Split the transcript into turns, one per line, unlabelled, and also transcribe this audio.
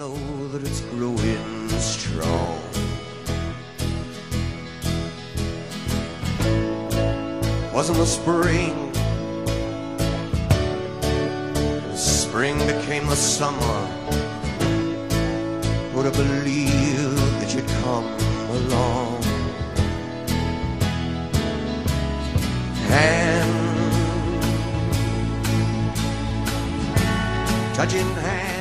know that it's growing strong. Wasn't the spring, the spring became the summer. Would have believed that you'd come along. Hand touching hand.